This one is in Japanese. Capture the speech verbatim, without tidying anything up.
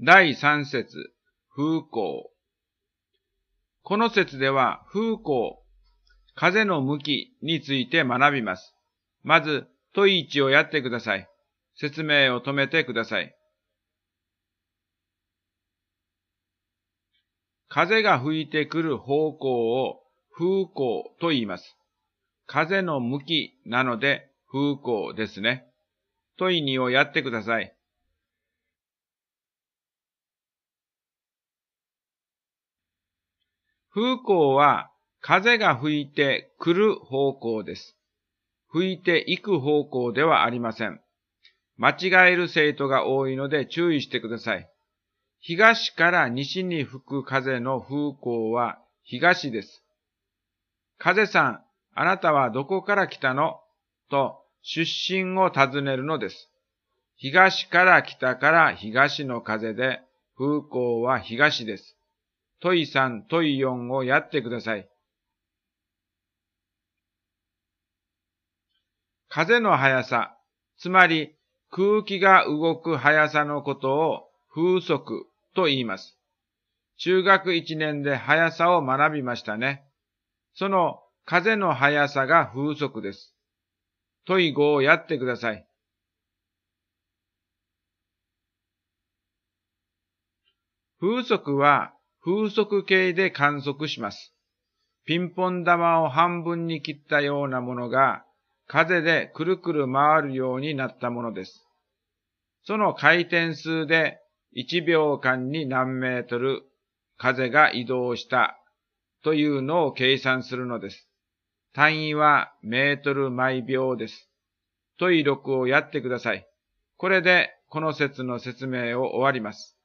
だいさん節、風向。この節では風向、風の向きについて学びます。まず、問いいちをやってください。説明を止めてください。風が吹いてくる方向を風向と言います。風の向きなので風向ですね。問いにをやってください。風向は風が吹いてくる方向です。吹いていく方向ではありません。間違える生徒が多いので注意してください。東から西に吹く風の風向は東です。風さん、あなたはどこから来たのと出身を尋ねるのです。東から北から東の風で風向は東です。問いさん、問いよんをやってください。風の速さ、つまり空気が動く速さのことを風速と言います。中学いちねんで速さを学びましたね。その風の速さが風速です。問いごをやってください。風速は風速計で観測します。ピンポン玉を半分に切ったようなものが風でくるくる回るようになったものです。その回転数でいちびょうかんに何メートル風が移動したというのを計算するのです。単位はメートル毎秒です。問いろくをやってください。これでこの節の説明を終わります。